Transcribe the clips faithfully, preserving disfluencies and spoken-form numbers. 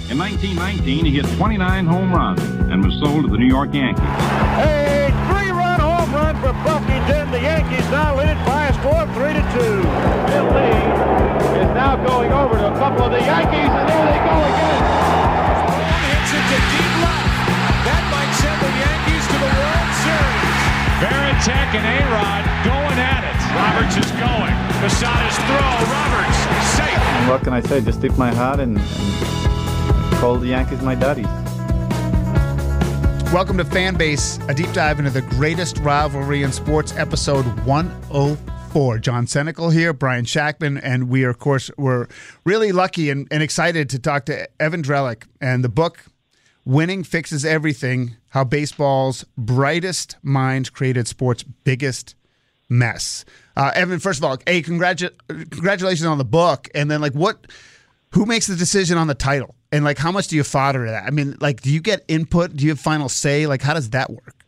In nineteen nineteen, he hit twenty-nine home runs and was sold to the New York Yankees. A three-run home run for Buffington. The Yankees now lead it by a score of three to two. Bill Lee is now going over to a couple of the Yankees, and there they go again. One hits it to deep left. That might send the Yankees to the World Series. Varitek and A-Rod going at it. Roberts is going. Posada's throw. Roberts safe. What can I say? Just tip my hat and, and call the Yankees my daddies. Welcome to Fanbase, a deep dive into the greatest rivalry in sports, episode one oh four. John Senecal here, Brian Shackman, and we are, of course, we're really lucky and, and excited to talk to Evan Drellich and the book, Winning Fixes Everything, How Baseball's Brightest Minds Created Sports' Biggest Mess. Uh, Evan, first of all, hey, congratu- congratulations on the book, and then, like, what, who makes the decision on the title? And, like, how much do you fodder to that? I mean, like, do you get input? Do you have final say? Like, how does that work?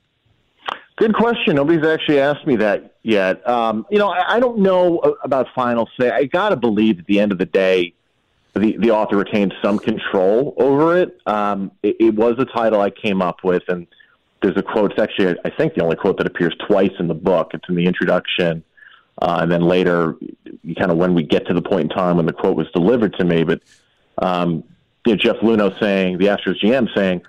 Good question. Nobody's actually asked me that yet. Um, you know, I, I don't know about final say. I got to believe at the end of the day, the, the author retained some control over it. Um, it. It was a title I came up with, and there's a quote. It's actually, I think, the only quote that appears twice in the book. It's in the introduction, uh, and then later, you kind of when we get to the point in time when the quote was delivered to me. But um, you know, Jeff Luhnow saying, the Astros G M saying,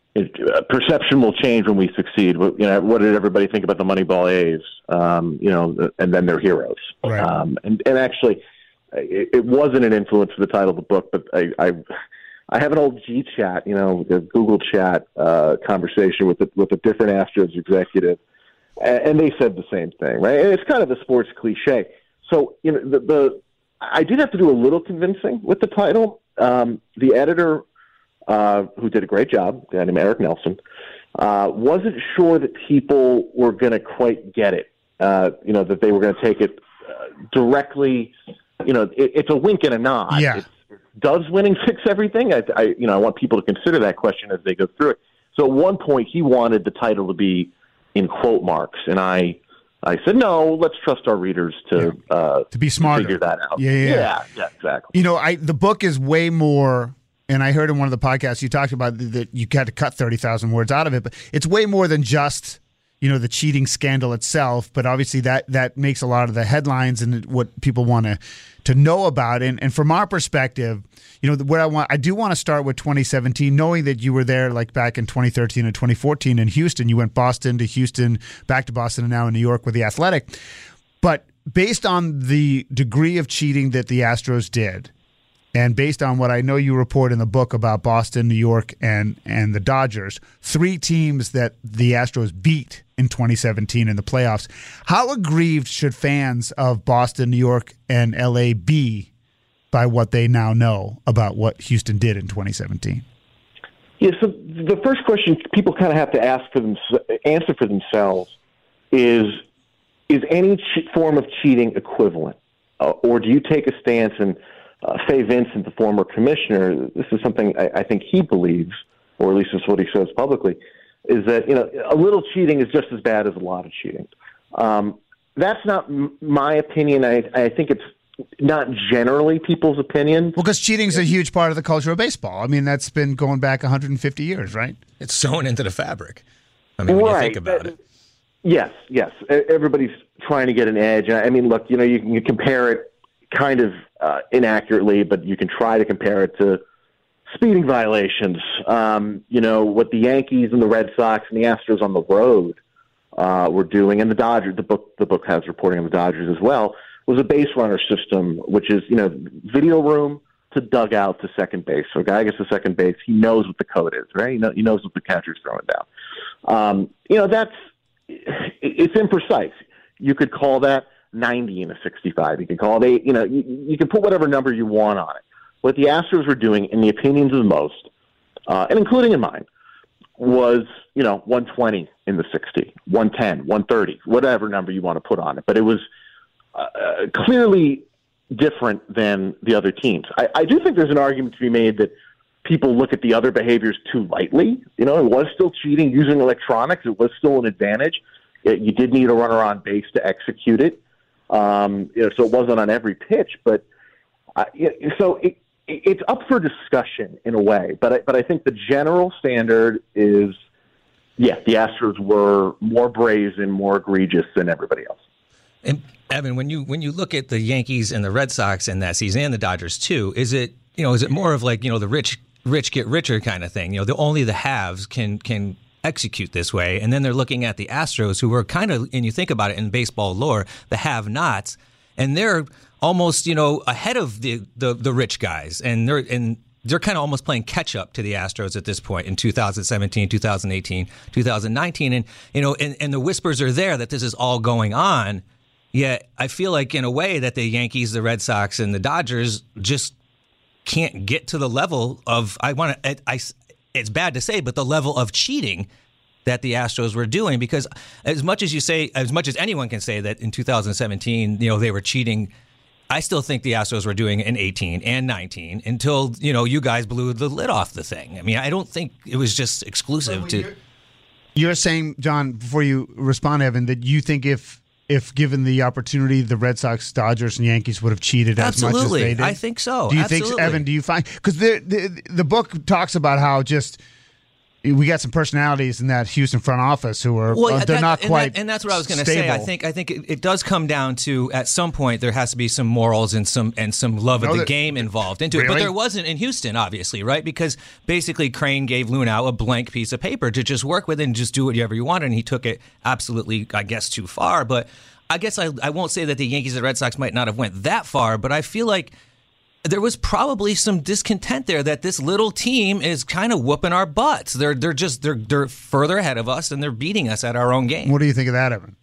It, perception will change when we succeed. You know, what did everybody think about the Moneyball A's? Um, you know, and then they're heroes. Right. Um, and, and actually, it, it wasn't an influence for the title of the book, but I, I, I have an old G chat, you know, the Google chat uh, conversation with a, with a different Astros executive, and, and they said the same thing, right? And it's kind of a sports cliche. So, you know, the, the I did have to do a little convincing with the title. Um, the editor. Uh, who did a great job, a guy named Eric Nelson, uh, wasn't sure that people were going to quite get it, uh, you know, that they were going to take it uh, directly. You know, it, it's a wink and a nod. Yeah. It's, does winning fix everything? I, I, you know, I want people to consider that question as they go through it. So at one point, he wanted the title to be in quote marks, and I, I said, no, let's trust our readers to yeah. uh, to be smarter, figure that out. Yeah, yeah, yeah, yeah, exactly. You know, I the book is way more. And I heard in one of the podcasts you talked about that you had to cut thirty thousand words out of it, but it's way more than just, you know, the cheating scandal itself. But obviously that that makes a lot of the headlines and what people want to to know about. And and from our perspective, you know, what I want, I do want to start with twenty seventeen, knowing that you were there like back in twenty thirteen and twenty fourteen in Houston. You went Boston to Houston, back to Boston, and now in New York with the Athletic. But based on the degree of cheating that the Astros did, and based on what I know you report in the book about Boston, New York, and and the Dodgers, three teams that the Astros beat in twenty seventeen in the playoffs, how aggrieved should fans of Boston, New York, and L A be by what they now know about what Houston did in twenty seventeen? Yeah, so the first question people kind of have to ask for them, answer for themselves is, is any che- form of cheating equivalent? Uh, or do you take a stance and Uh, Fay Vincent, the former commissioner, this is something I, I think he believes, or at least it's what he says publicly, is that, you know, a little cheating is just as bad as a lot of cheating. Um, that's not m- my opinion. I, I think it's not generally people's opinion. Well, because cheating is a huge part of the culture of baseball. I mean, that's been going back one hundred fifty years, right? It's sewn into the fabric. I mean, when right. you think about it. Yes, yes. Everybody's trying to get an edge. I mean, look, you know, you can you compare it kind of uh, inaccurately, but you can try to compare it to speeding violations. Um, you know, what the Yankees and the Red Sox and the Astros on the road uh, were doing, and the Dodgers, the book the book has reporting on the Dodgers as well, was a base runner system, which is, you know, video room to dugout to second base. So a guy gets to second base, he knows what the code is, right? He, know, he knows what the catcher's throwing down. Um, you know, that's, it's imprecise. You could call that ninety in a sixty-five. You can call it, you know, you, you can put whatever number you want on it. What the Astros were doing, in the opinions of most, uh, and including in mine, was, you know, one twenty in the sixty, one ten, one thirty, whatever number you want to put on it. But it was uh, clearly different than the other teams. I, I do think there's an argument to be made that people look at the other behaviors too lightly. You know, it was still cheating using electronics. It was still an advantage. It, you did need a runner on base to execute it. Um, you know, so it wasn't on every pitch, but uh, so it, it's up for discussion in a way, but I, but I think the general standard is, yeah, the Astros were more brazen, more egregious than everybody else. And Evan, when you when you look at the Yankees and the Red Sox in that season, and the Dodgers too, is it you know is it more of like you know the rich rich get richer kind of thing? You know, the only the haves can can execute this way, and then they're looking at the Astros, who were kind of, and you think about it in baseball lore, the have-nots, and they're almost you know ahead of the the, the rich guys, and they're and. They're kind of almost playing catch up to the Astros at this point in two thousand seventeen, two thousand eighteen, two thousand nineteen. And, you know, and, and the whispers are there that this is all going on. Yet I feel like in a way that the Yankees, the Red Sox, and the Dodgers just can't get to the level of, I want to, I, it's bad to say, but the level of cheating that the Astros were doing. Because as much as you say, as much as anyone can say that in two thousand seventeen, you know, they were cheating, I still think the Astros were doing it in eighteen and nineteen until, you know, you guys blew the lid off the thing. I mean, I don't think it was just exclusive to... You're, you're saying, John, before you respond, Evan, that you think if if given the opportunity, the Red Sox, Dodgers, and Yankees would have cheated Absolutely. as much as they did? I think so. Do you Absolutely. think, Evan, do you find... Because the, the, the book talks about how just... We got some personalities in that Houston front office who are well, uh, they're that, not and quite that, and that's what I was going to say. I think I think it, it does come down to at some point there has to be some morals and some and some love No, of the that- game involved into Really? it. But there wasn't in Houston, obviously, right? Because basically Crane gave Lunau a blank piece of paper to just work with and just do whatever you wanted, and he took it absolutely, I guess, too far. But I guess I I won't say that the Yankees and the Red Sox might not have went that far, but I feel like there was probably some discontent there that this little team is kind of whooping our butts. They're they're just they're they're further ahead of us and they're beating us at our own game. What do you think of that, Evan?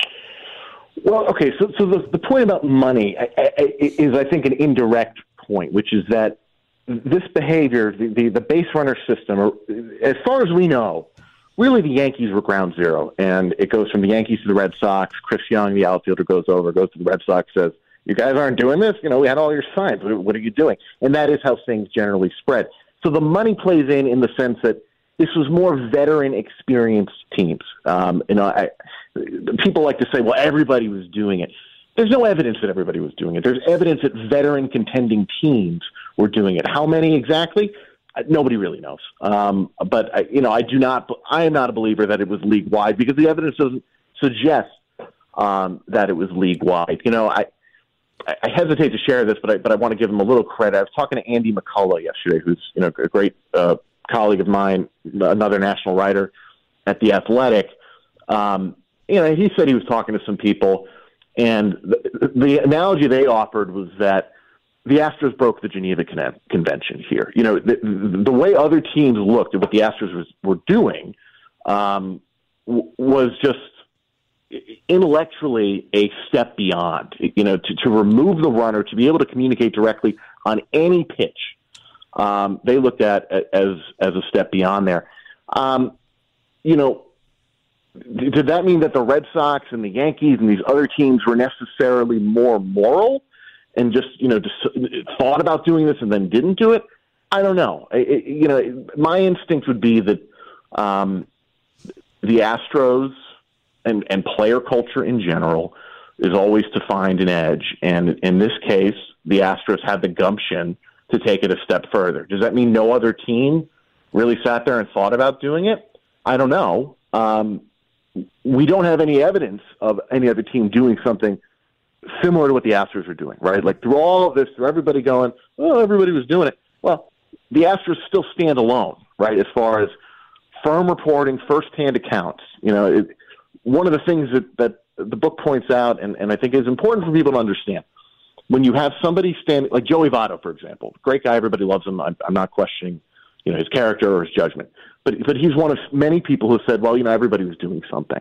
Well, okay, so so the, the point about money I, I, is, I think, an indirect point, which is that this behavior, the, the, the base runner system, or, as far as we know, really the Yankees were ground zero, and it goes from the Yankees to the Red Sox. Chris Young, the outfielder, goes over, goes to the Red Sox, says, you guys aren't doing this? You know, we had all your signs. What are you doing? And that is how things generally spread. So the money plays in in the sense that this was more veteran, experienced teams. Um, you know, I, people like to say, well, everybody was doing it. There's no evidence that everybody was doing it. There's evidence that veteran contending teams were doing it. How many exactly? Nobody really knows. Um, but, I, you know, I do not, I am not a believer that it was league-wide because the evidence doesn't suggest um, that it was league-wide. You know, I, I hesitate to share this, but I, but I want to give him a little credit. I was talking to Andy McCullough yesterday, who's you know a great uh, colleague of mine, another national writer at The Athletic. Um, you know, he said he was talking to some people, and the, the analogy they offered was that the Astros broke the Geneva Con- Convention here. You know, the, the way other teams looked at what the Astros was, were doing um, w- was just intellectually a step beyond, you know, to, to remove the runner, to be able to communicate directly on any pitch. Um, they looked at as as a step beyond there. Um, you know, did that mean that the Red Sox and the Yankees and these other teams were necessarily more moral and just, you know, just thought about doing this and then didn't do it? I don't know. It, you know, my instinct would be that um, the Astros And, and player culture in general is always to find an edge. And in this case, the Astros had the gumption to take it a step further. Does that mean no other team really sat there and thought about doing it? I don't know. Um, we don't have any evidence of any other team doing something similar to what the Astros are doing, right? Like through all of this, through everybody going, oh, everybody was doing it. Well, the Astros still stand alone, right, as far as firm reporting, firsthand accounts. You know, it, one of the things that, that the book points out, and, and I think is important for people to understand, when you have somebody standing, like Joey Votto, for example, great guy, everybody loves him. I'm, I'm not questioning, you know, his character or his judgment, but but he's one of many people who said, well, you know, everybody was doing something,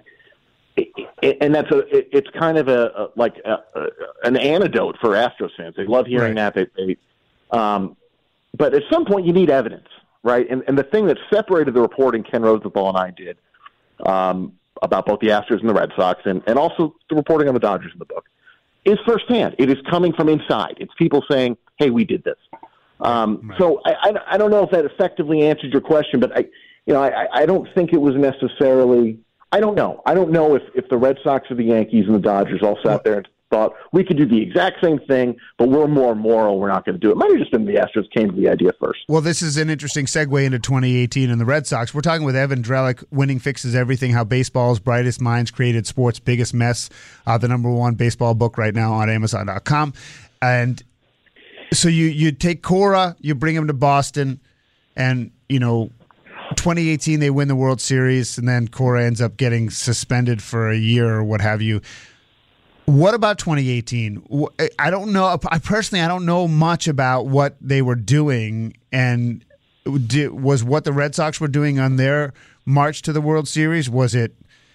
and that's a, it's kind of a, a like a, a, an antidote for Astros fans. They love hearing right. that. They, they um, but at some point, you need evidence, right? And and the thing that separated the reporting Ken Rosenthal and I did. Um, about both the Astros and the Red Sox, and, and also the reporting on the Dodgers in the book, is firsthand. It is coming from inside. It's people saying, hey, we did this. Um, right. So I, I, I don't know if that effectively answered your question, but I, you know, I, I don't think it was necessarily, I don't know. I don't know if, if the Red Sox or the Yankees and the Dodgers all sat there and thought we could do the exact same thing, but we're more moral. We're not going to do it. Might have just been the Astros came to the idea first. Well, this is an interesting segue into twenty eighteen and the Red Sox. We're talking with Evan Drellich, Winning Fixes Everything, How Baseball's Brightest Minds Created Sports' Biggest Mess, uh, the number one baseball book right now on Amazon dot com. And so you, you take Cora, you bring him to Boston, and, you know, twenty eighteen they win the World Series, and then Cora ends up getting suspended for a year or what have you. What about twenty eighteen? I don't know. I personally, I don't know much about what they were doing, and did, was what the Red Sox were doing on their march to the World Series. Was it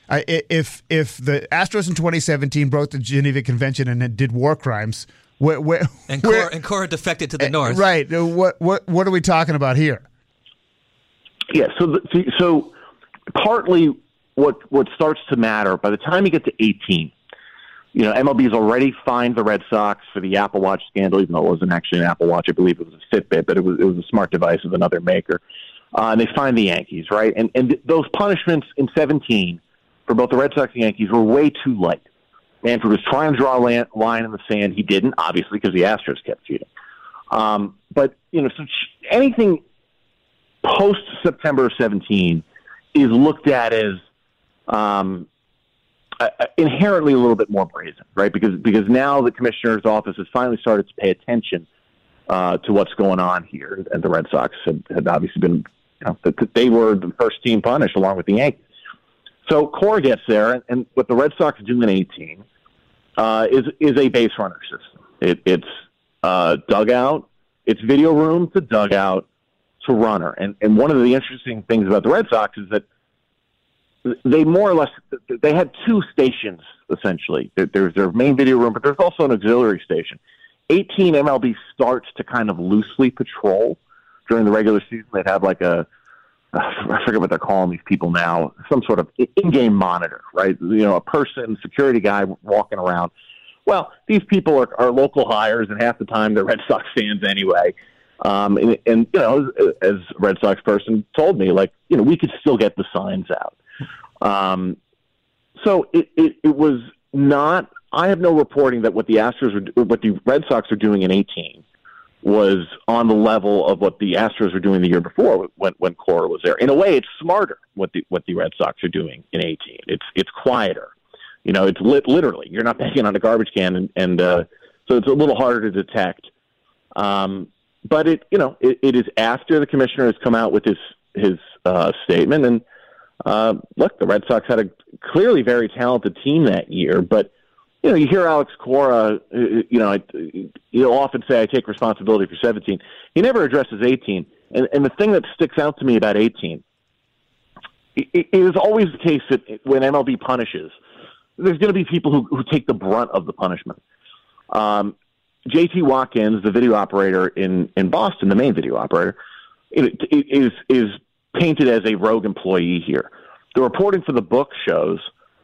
if if the Astros in twenty seventeen broke the Geneva Convention and did war crimes? Where, where, and where, Cora, and Cora defected to the north, right? What what what are we talking about here? Yeah. So the, so partly what what starts to matter by the time you get to eighteen. You know, M L B has already fined the Red Sox for the Apple Watch scandal, even though it wasn't actually an Apple Watch. I believe it was a Fitbit, but it was it was a smart device of another maker. Uh, and they fined the Yankees, right? And and th- those punishments in seventeen for both the Red Sox and Yankees were way too light. Manfred was trying to draw a line in the sand. He didn't, obviously, because the Astros kept cheating. Um, but, you know, so anything post-September of seventeen is looked at as um, – Uh, inherently a little bit more brazen, right? Because because now the commissioner's office has finally started to pay attention uh, to what's going on here, and the Red Sox had, had obviously been, you know, they were the first team punished along with the Yankees. So Cora gets there, and, and what the Red Sox do in eighteen uh, is is a base runner system. It, it's uh, dugout, it's video room to dugout to runner, and and one of the interesting things about the Red Sox is that they more or less they had two stations essentially. There's their main video room, but there's also an auxiliary station. eighteen M L B starts to kind of loosely patrol during the regular season. They'd have like a I forget what they're calling these people now, some sort of in-game monitor, right? You know, a person, security guy walking around. Well, these people are, are local hires, and half the time they're Red Sox fans anyway. Um, and, and you know, as, as a Red Sox person told me, like, you know, we could still get the signs out. Um, so it, it, it was not, I have no reporting that what the Astros were, what the Red Sox are doing in eighteen was on the level of what the Astros were doing the year before when, when Cora was there. In a way, it's smarter what the, what the Red Sox are doing in eighteen. It's, it's quieter. You know, it's lit, literally, you're not banging on a garbage can. And, and, uh, so it's a little harder to detect. Um, but it, you know, it, it is after the commissioner has come out with his, his, uh, statement. And, Uh, look, the Red Sox had a clearly very talented team that year, but, you know, you hear Alex Cora, you know, he'll often say, I take responsibility for seventeen. He never addresses eighteen. And, and the thing that sticks out to me about eighteen, it, it is always the case that when M L B punishes, there's going to be people who, who take the brunt of the punishment. Um, J T Watkins, the video operator in, in Boston, the main video operator, it, it is is painted as a rogue employee here. The reporting for the book shows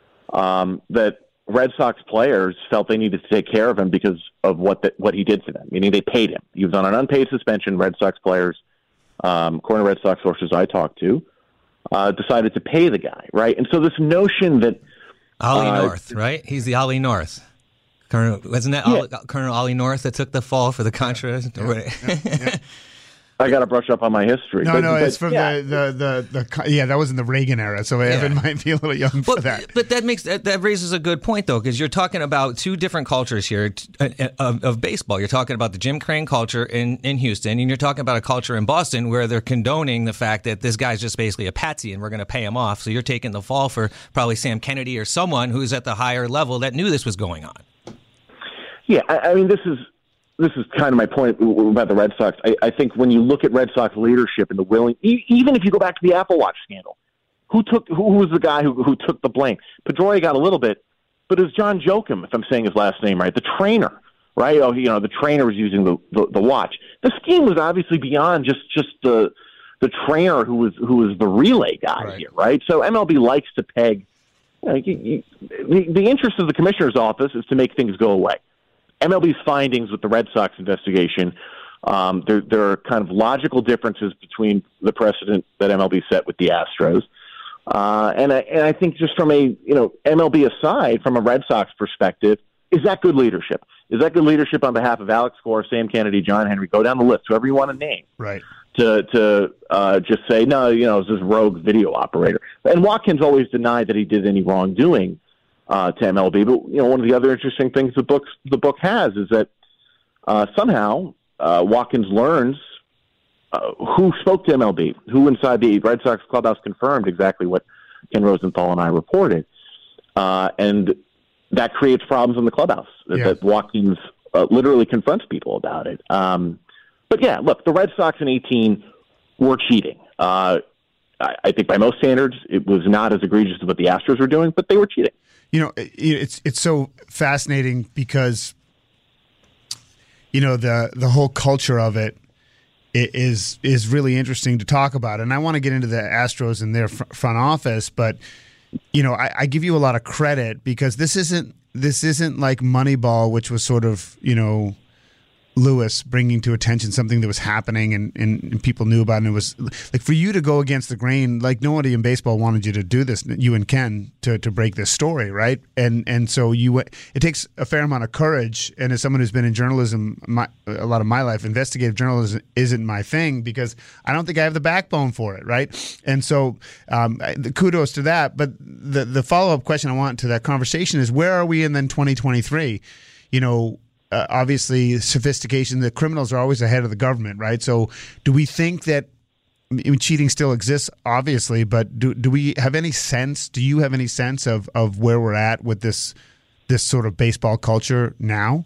um, that Red Sox players felt they needed to take care of him because of what the, what he did for them, meaning they paid him. He was on an unpaid suspension. Red Sox players, um, according to Red Sox sources I talked to, uh, decided to pay the guy, right? And so this notion that... Ollie uh, North, right? He's the Ollie North. Colonel, wasn't that yeah. Ollie, Colonel Ollie North that took the fall for the Contra? Yeah. Yeah. Yeah. I got to brush up on my history. No, but, no, but, it's from yeah. the, the, the, the, yeah, that was in the Reagan era, so yeah. Evan might be a little young for but, that. But that makes that, that raises a good point, though, because you're talking about two different cultures here of, of baseball. You're talking about the Jim Crane culture in, in Houston, and you're talking about a culture in Boston where they're condoning the fact that this guy's just basically a patsy and we're going to pay him off. So you're taking the fall for probably Sam Kennedy or someone who's at the higher level that knew this was going on. Yeah, I, I mean, this is... This is kind of my point about the Red Sox. I, I think when you look at Red Sox leadership and the willing, even if you go back to the Apple Watch scandal, who took who was the guy who who took the blame? Pedroia got a little bit, but it was John Joachim, if I'm saying his last name right, the trainer, right? Oh, you know, the trainer was using the, the, the watch. The scheme was obviously beyond just just the the trainer who was who was the relay guy right. here, right? So M L B likes to peg. You know, you, you, the, the interest of the commissioner's office is to make things go away. M L B's findings with the Red Sox investigation, um, there, there are kind of logical differences between the precedent that M L B set with the Astros. Uh, and, I, and I think just from a, you know, M L B aside, from a Red Sox perspective, is that good leadership? Is that good leadership on behalf of Alex Gore, Sam Kennedy, John Henry? Go down the list, whoever you want to name. Right. To to uh, just say, no, you know, it's this rogue video operator. And Watkins always denied that he did any wrongdoing uh, to M L B. But, you know, one of the other interesting things the book, the book has is that uh, somehow uh, Watkins learns uh, who spoke to M L B, who inside the Red Sox clubhouse confirmed exactly what Ken Rosenthal and I reported. Uh, and that creates problems in the clubhouse, that, yeah. that Watkins uh, literally confronts people about it. Um, but, yeah, look, the Red Sox in eighteen were cheating. Uh, I, I think by most standards it was not as egregious as what the Astros were doing, but they were cheating. You know, it's it's so fascinating because, you know, the the whole culture of it is is really interesting to talk about. And I want to get into the Astros and their fr- front office, but you know, I, I give you a lot of credit because this isn't this isn't like Moneyball, which was sort of, you know, Lewis bringing to attention something that was happening and, and, and people knew about it. And it was like for you to go against the grain, like nobody in baseball wanted you to do this, you and Ken, to, to break this story, right? And and so you, it takes a fair amount of courage. And as someone who's been in journalism my, a lot of my life, investigative journalism isn't my thing because I don't think I have the backbone for it, right? And so um, the kudos to that. But the the follow up question I want to that conversation is, where are we in then twenty twenty-three? You know. Uh, obviously, sophistication, the criminals are always ahead of the government, right? So do we think that I mean, cheating still exists, obviously, but do do we have any sense, do you have any sense of, of where we're at with this this sort of baseball culture now?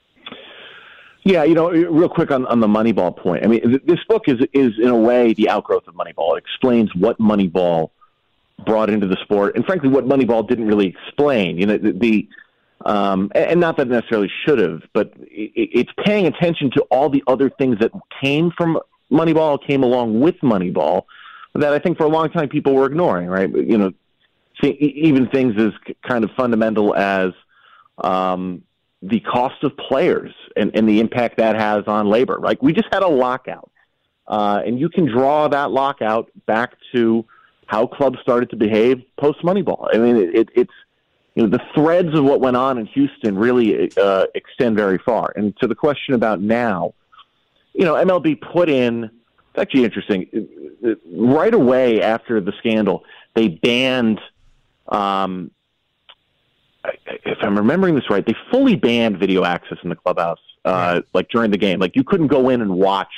Yeah, you know, real quick on, on the Moneyball point. I mean, th- this book is, is, in a way, the outgrowth of Moneyball. It explains what Moneyball brought into the sport, and frankly, what Moneyball didn't really explain. You know, the... the Um, and not that it necessarily should have, but it's paying attention to all the other things that came from Moneyball, came along with Moneyball, that I think for a long time people were ignoring, right? You know, even things as kind of fundamental as um, the cost of players and, and the impact that has on labor. Like, we just had a lockout, uh, and you can draw that lockout back to how clubs started to behave post-Moneyball. I mean, it, it, it's You know, the threads of what went on in Houston really uh, extend very far. And to the question about now, you know, M L B put in, it's actually interesting, right away after the scandal, they banned, um, if I'm remembering this right, they fully banned video access in the clubhouse, uh, like during the game. Like, you couldn't go in and watch,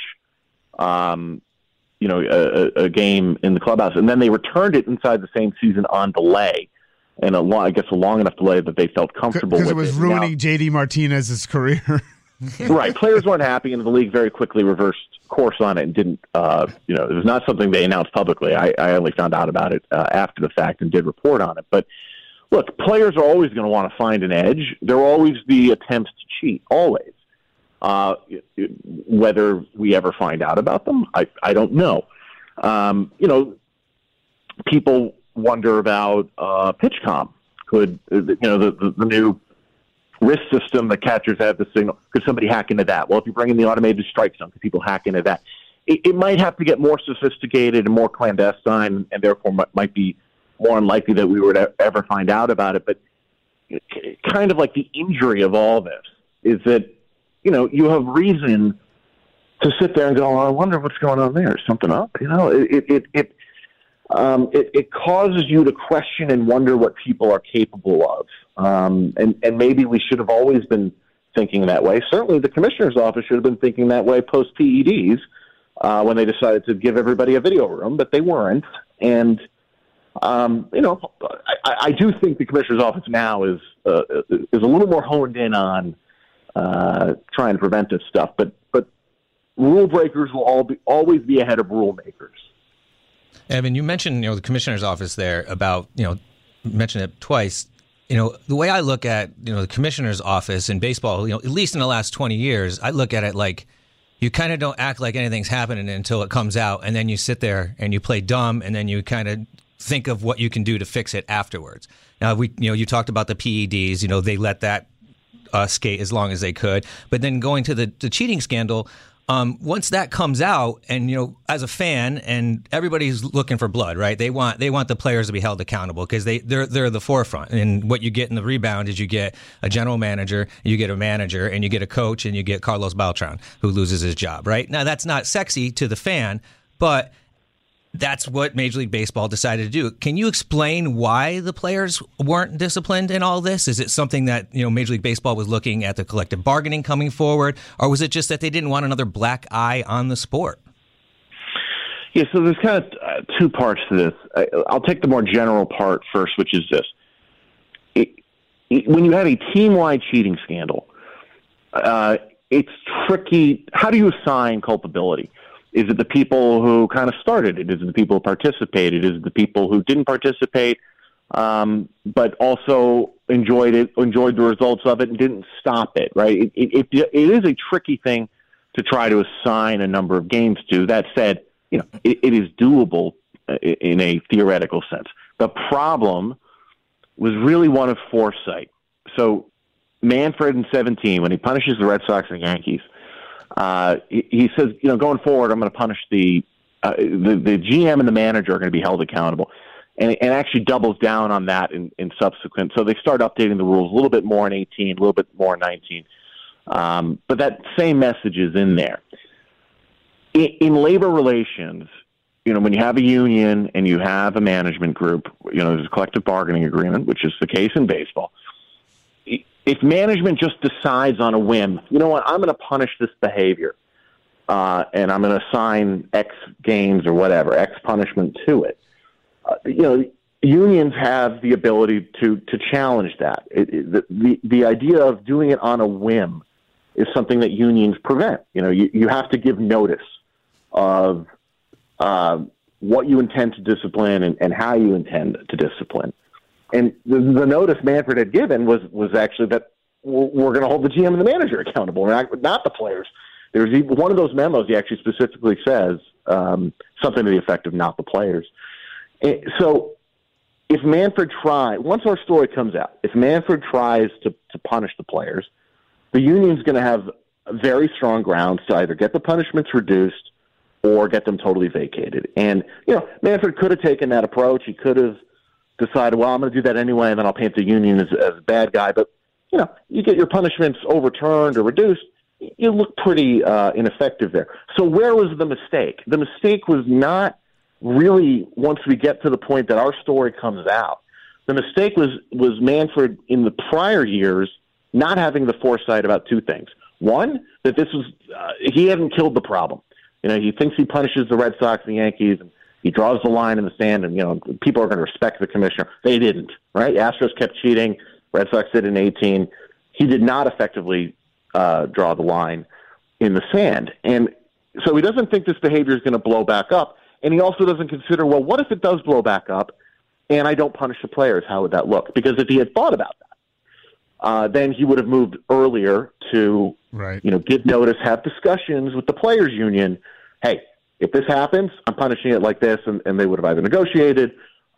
um, you know, a, a game in the clubhouse. And then they returned it inside the same season on delay. And a long, I guess a long enough delay that they felt comfortable with it. Because it was ruining now, J D Martinez's career. Right. Players weren't happy, and the league very quickly reversed course on it and didn't, uh, you know, it was not something they announced publicly. I, I only found out about it uh, after the fact and did report on it. But, look, players are always going to want to find an edge. There will always be attempts to cheat, always. Uh, whether we ever find out about them, I, I don't know. Um, you know, people wonder about uh, PitchCom. Could, you know, the, the, the new wrist system that catchers have the signal, could somebody hack into that? Well, if you bring in the automated strike zone, could people hack into that? It, it might have to get more sophisticated and more clandestine, and therefore might, might be more unlikely that we would ever find out about it. But kind of like the injury of all this is that, you know, you have reason to sit there and go, oh, I wonder what's going on there. Is something up? You know, it, it, it, Um, it, it causes you to question and wonder what people are capable of. Um, and, and maybe we should have always been thinking that way. Certainly the commissioner's office should have been thinking that way post-P E Ds uh, when they decided to give everybody a video room, but they weren't. And, um, you know, I, I do think the commissioner's office now is uh, is a little more honed in on uh, trying to prevent this stuff. But, but rule breakers will all be, always be ahead of rule makers. Evan, you mentioned, you know, the commissioner's office there about, you know, mentioned it twice. You know, the way I look at, you know, the commissioner's office in baseball, you know, at least in the last twenty years, I look at it like you kind of don't act like anything's happening until it comes out. And then you sit there and you play dumb, and then you kind of think of what you can do to fix it afterwards. Now, we, you know, you talked about the P E Ds, you know, they let that uh, skate as long as they could. But then going to the, the cheating scandal, Um, once that comes out, and you know, as a fan, and everybody's looking for blood, right? They want they want the players to be held accountable because they they're they're the forefront. And what you get in the rebound is you get a general manager, you get a manager, and you get a coach, and you get Carlos Beltran, who loses his job. Right now, that's not sexy to the fan, but that's what Major League Baseball decided to do. Can you explain why the players weren't disciplined in all this? Is it something that, you know, Major League Baseball was looking at the collective bargaining coming forward, or was it just that they didn't want another black eye on the sport? Yeah, so there's kind of uh, two parts to this. I, I'll take the more general part first, which is this. It, it, when you have a team-wide cheating scandal, uh, it's tricky. How do you assign culpability? Is it the people who kind of started it? Is it the people who participated? Is it the people who didn't participate, um, but also enjoyed it, enjoyed the results of it, and didn't stop it? Right? It, it, it, it is a tricky thing to try to assign a number of games to. That said, you know, it, it is doable in a theoretical sense. The problem was really one of foresight. So Manfred in seventeen, when he punishes the Red Sox and Yankees, Uh, he, he says, you know, going forward, I'm going to punish the, uh, the the G M and the manager are going to be held accountable, and and actually doubles down on that in, in subsequent. So they start updating the rules a little bit more in eighteen, a little bit more in nineteen, um, but that same message is in there. In, in labor relations, you know, when you have a union and you have a management group, you know, there's a collective bargaining agreement, which is the case in baseball. If management just decides on a whim, you know what, I'm going to punish this behavior, uh, and I'm going to assign X games or whatever, X punishment to it, uh, you know, unions have the ability to to challenge that. It, it, the, the the idea of doing it on a whim is something that unions prevent. You know, you, you have to give notice of uh, what you intend to discipline and, and how you intend to discipline. And the, the notice Manfred had given was, was actually that we're, we're going to hold the G M and the manager accountable, not, not the players. There's even, one of those memos he actually specifically says um, something to the effect of not the players. And so if Manfred tries, once our story comes out, if Manfred tries to, to punish the players, the union's going to have very strong grounds to either get the punishments reduced or get them totally vacated. And, you know, Manfred could have taken that approach. He could have decided, well, I'm going to do that anyway, and then I'll paint the union as, as a bad guy. But, you know, you get your punishments overturned or reduced, you look pretty uh, ineffective there. So where was the mistake? The mistake was not really once we get to the point that our story comes out. The mistake was, was Manfred in the prior years not having the foresight about two things. One, that this was uh, he hadn't killed the problem. You know, he thinks he punishes the Red Sox and the Yankees, and he draws the line in the sand, and, you know, people are going to respect the commissioner. They didn't, right? Astros kept cheating. Red Sox did in eighteen. He did not effectively uh, draw the line in the sand. And so he doesn't think this behavior is going to blow back up. And he also doesn't consider, well, what if it does blow back up and I don't punish the players? How would that look? Because if he had thought about that, uh, then he would have moved earlier to, right. you know, give notice, have discussions with the players' union. Hey, if this happens, I'm punishing it like this, and, and they would have either negotiated.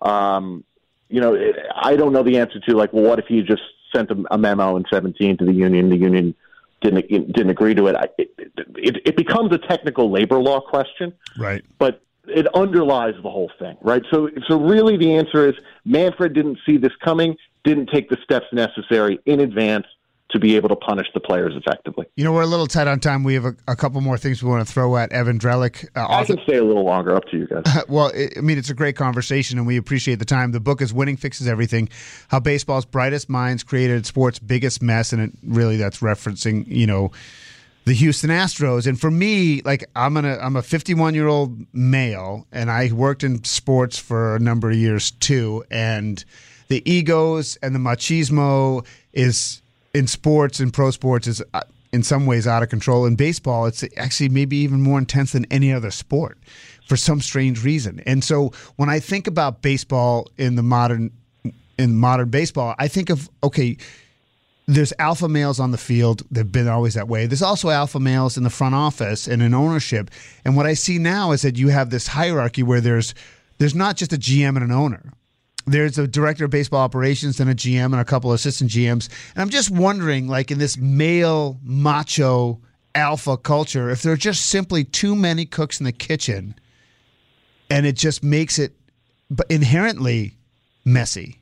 Um, you know, it, I don't know the answer to, like, well, what if you just sent a, a memo in seventeen to the union, the union didn't didn't agree to it? I, it, it? It becomes a technical labor law question, right? But it underlies the whole thing, right? So, so really the answer is Manfred didn't see this coming, didn't take the steps necessary in advance to be able to punish the players effectively. You know, we're a little tight on time. We have a, a couple more things we want to throw at Evan Drellich. Uh, I can stay a little longer, up to you guys. Well, it, I mean, it's a great conversation, and we appreciate the time. The book is Winning Fixes Everything, How Baseball's Brightest Minds Created Sports' Biggest Mess, and it really that's referencing, you know, the Houston Astros. And for me, like, I'm gonna, I'm a fifty-one-year-old male, and I worked in sports for a number of years too, and the egos and the machismo is in sports and pro sports is uh, in some ways out of control. In baseball, it's actually maybe even more intense than any other sport for some strange reason. And so when I think about baseball in the modern in modern baseball, I think of, okay, there's alpha males on the field. They've been always that way. There's also alpha males in the front office and in ownership. And what I see now is that you have this hierarchy where there's there's not just a G M and an owner. There's a director of baseball operations and a G M and a couple of assistant G Ms. And I'm just wondering, like, in this male macho alpha culture, if there are just simply too many cooks in the kitchen, and it just makes it inherently messy?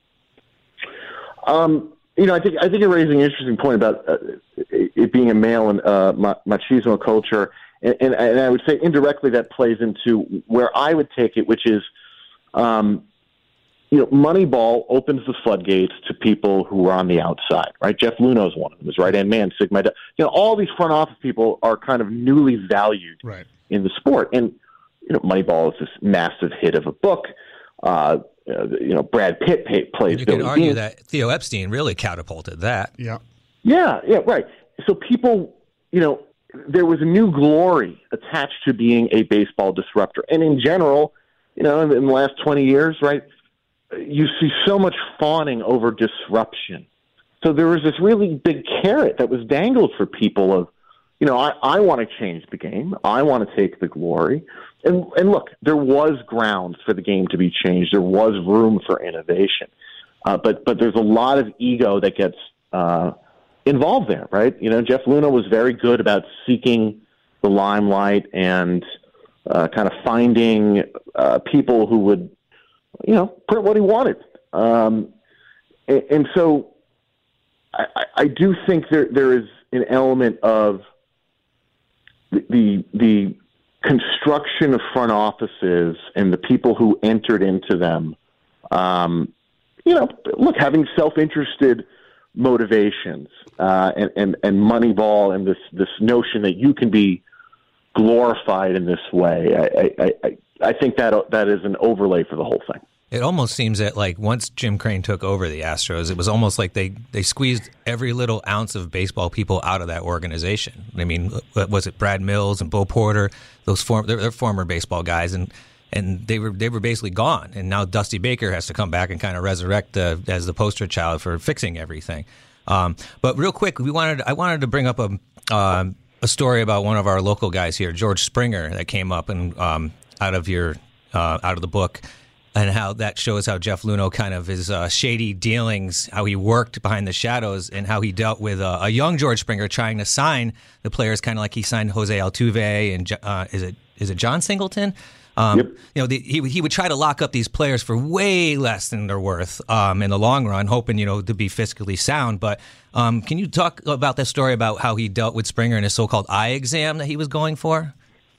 Um, you know, I think I think you're raising an interesting point about uh, it being a male and uh, machismo culture, and, and, and I would say indirectly that plays into where I would take it, which is, um, you know, Moneyball opens the floodgates to people who are on the outside, right? Jeff Luhnow is one of them, is right-hand man, Sigma. You know, all these front office people are kind of newly valued right. in the sport, and you know, Moneyball is this massive hit of a book. Uh, Uh, you know, Brad Pitt pay, plays. You Billy can argue Bean. that Theo Epstein really catapulted that. Yeah, yeah, yeah, right. So people, you know, there was a new glory attached to being a baseball disruptor, and in general, you know, in, in the last twenty years, right, you see so much fawning over disruption. So there was this really big carrot that was dangled for people of, you know, I, I want to change the game. I want to take the glory. And, and look, there was grounds for the game to be changed. There was room for innovation. Uh, but but there's a lot of ego that gets uh, involved there, right? You know, Jeff Luhnow was very good about seeking the limelight and uh, kind of finding uh, people who would, you know, print what he wanted. Um, and, and so I, I do think there there is an element of the the, the construction of front offices and the people who entered into them, um, you know, look, having self-interested motivations uh, and, and, and Moneyball and this, this notion that you can be glorified in this way. I, I, I, I think that that is an overlay for the whole thing. It almost seems that, like, once Jim Crane took over the Astros, it was almost like they, they squeezed every little ounce of baseball people out of that organization. I mean, was it Brad Mills and Bo Porter? Those form, they're, they're former baseball guys, and and they were they were basically gone. And now Dusty Baker has to come back and kind of resurrect uh, as the poster child for fixing everything. Um, but real quick, we wanted I wanted to bring up a uh, a story about one of our local guys here, George Springer, that came up and um, out of your uh, out of the book. And how that shows how Jeff Luhnow kind of his uh, shady dealings, how he worked behind the shadows, and how he dealt with uh, a young George Springer trying to sign the players, kind of like he signed Jose Altuve and uh, is it is it John Singleton? Um, yep. You know, the, he he would try to lock up these players for way less than they're worth um, in the long run, hoping, you know, to be fiscally sound. But um, can you talk about that story about how he dealt with Springer and his so-called eye exam that he was going for?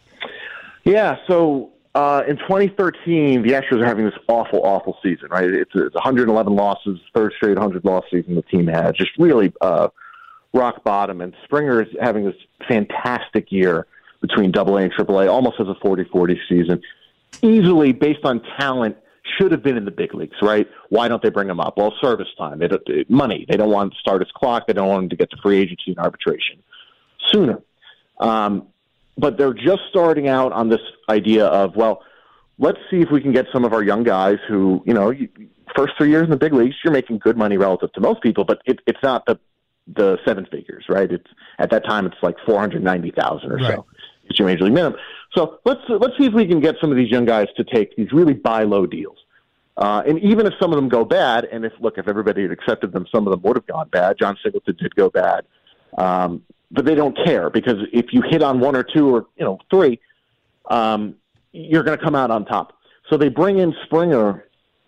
Yeah. So. Uh, in twenty thirteen, the Astros are having this awful, awful season, right? It's, it's one hundred eleven losses, third straight one hundred loss season the team had, just really uh, rock bottom. And Springer is having this fantastic year between double A and triple A, almost as a forty forty season. Easily, based on talent, should have been in the big leagues, right? Why don't they bring him up? Well, service time, they don't, money. They don't want to start his clock. They don't want him to get to free agency and arbitration sooner. Um, But they're just starting out on this idea of, well, let's see if we can get some of our young guys who, you know, you, first three years in the big leagues, you're making good money relative to most people, but it, it's not the the seven figures, right? It's at that time it's like four hundred ninety thousand or right. so. It's your major league minimum. So let's let's see if we can get some of these young guys to take these really buy low deals. Uh, and even if some of them go bad, and if look, if everybody had accepted them, some of them would have gone bad. John Singleton did go bad. Um, But they don't care, because if you hit on one or two or, you know, three, um, you're going to come out on top. So they bring in Springer,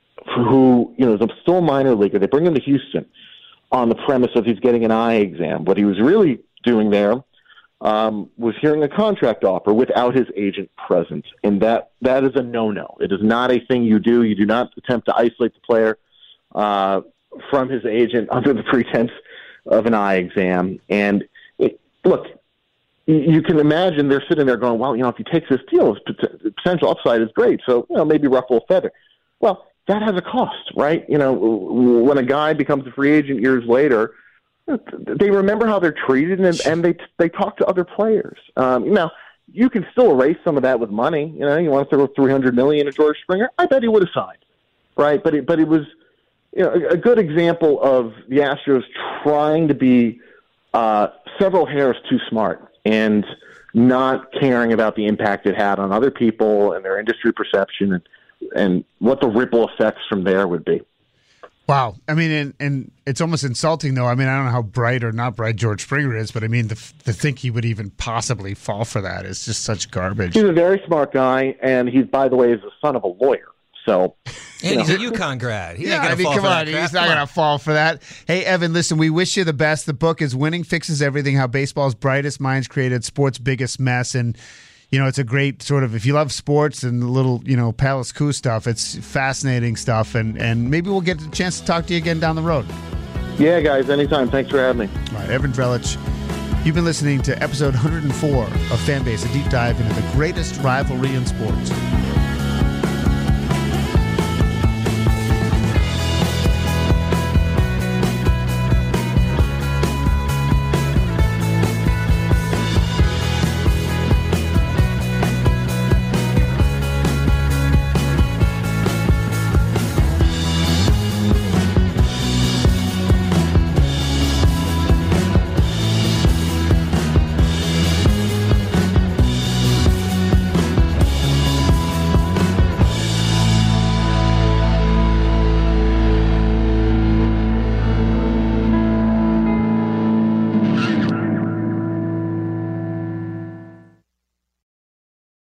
who, you know, is still a minor leaguer. They bring him to Houston on the premise of he's getting an eye exam. What he was really doing there um, was hearing a contract offer without his agent present. And that that is a no-no. It is not a thing you do. You do not attempt to isolate the player uh, from his agent under the pretense of an eye exam. And look, you can imagine they're sitting there going, well, you know, if he takes this deal, his potential upside is great. So, you know, maybe ruffle a feather. Well, that has a cost, right? You know, when a guy becomes a free agent years later, they remember how they're treated, and, and they they talk to other players. Um, now, you can still erase some of that with money. You know, you want to throw three hundred million dollars at George Springer? I bet he would have signed, right? But it, but it was, you know, a good example of the Astros trying to be Uh, several hairs too smart and not caring about the impact it had on other people and their industry perception and, and what the ripple effects from there would be. Wow. I mean, and, and it's almost insulting, though. I mean, I don't know how bright or not bright George Springer is, but I mean, to, to think he would even possibly fall for that is just such garbage. He's a very smart guy, and he's, by the way, is the son of a lawyer. So, and know. he's a UConn grad. He yeah, ain't gonna I mean, fall come for on. that crap. He's not going to fall for that. Hey, Evan, listen, we wish you the best. The book is Winning Fixes Everything, How Baseball's Brightest Minds Created Sports' Biggest Mess. And, you know, it's a great sort of, if you love sports and the little, you know, Palace Coup stuff, it's fascinating stuff. And, and maybe we'll get a chance to talk to you again down the road. Yeah, guys, anytime. Thanks for having me. All right, Evan Drellich, you've been listening to episode one hundred four of Fanbase, a deep dive into the greatest rivalry in sports.